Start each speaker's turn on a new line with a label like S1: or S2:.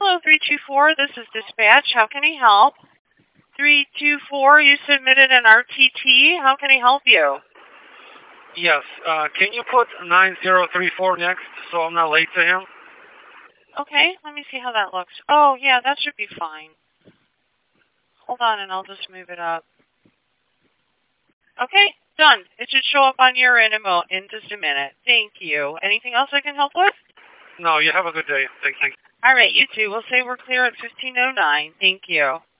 S1: Hello, 324. This is dispatch. How can I help? 324, you submitted an RTT. How can I help you?
S2: Yes. Can you put 9034 next so I'm not late to him?
S1: Okay, let me see how that looks. Oh, yeah, that should be fine. Hold on, and I'll just move it up. Okay, done. It should show up on your end in just a minute. Thank you. Anything else I can help with?
S2: No, you have a good day. Thank you.
S1: All right, you too. We'll say we're clear at 1509. Thank you.